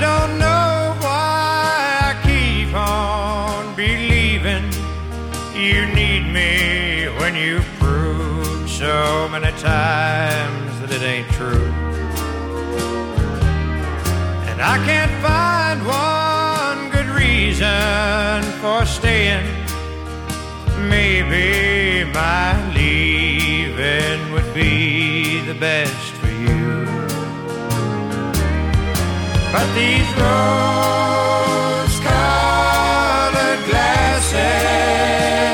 don't know why I keep on believing you need me when you've proved so many times that it ain't true. And I can't find one good reason for staying. Maybe my leaving would be the best for you. But these rose-colored glasses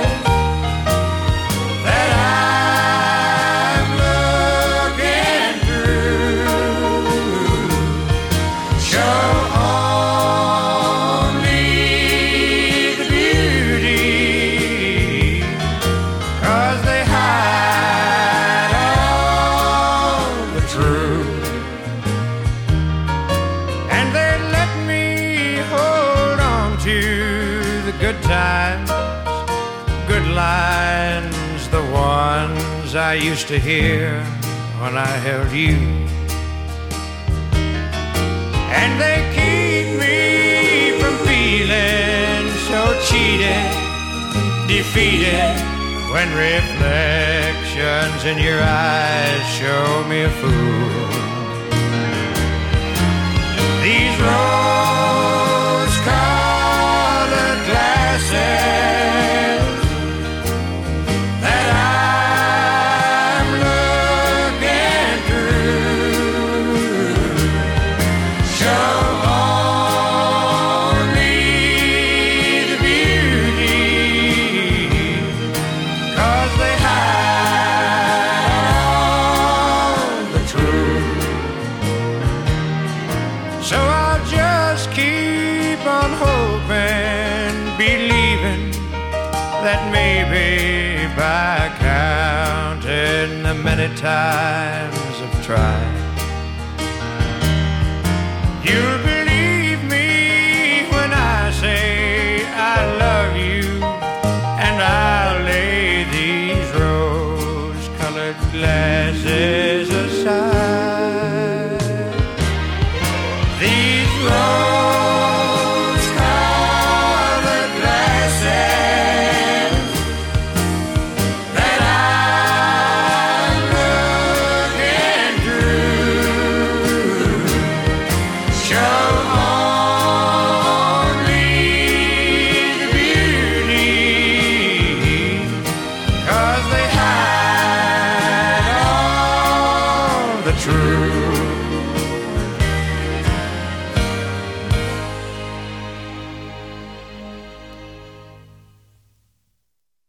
that I'm looking through show only the beauty, 'cause they hide all the truth. And they let me hold on to the good times, good lines, the ones I used to hear when I held you. And they keep me from feeling so cheated, defeated, when reflections in your eyes show me a fool. These rose-colored glasses that I'm looking through show only the beauty, 'cause they hide all the truth. So I'll just keep on hoping, believing that maybe by counting the many times I've tried, you'll believe me when I say I love you, and I'll lay these rose-colored glasses aside. These rose-colored glasses that I'm looking through show only the beauty, 'cause they hide all the truth.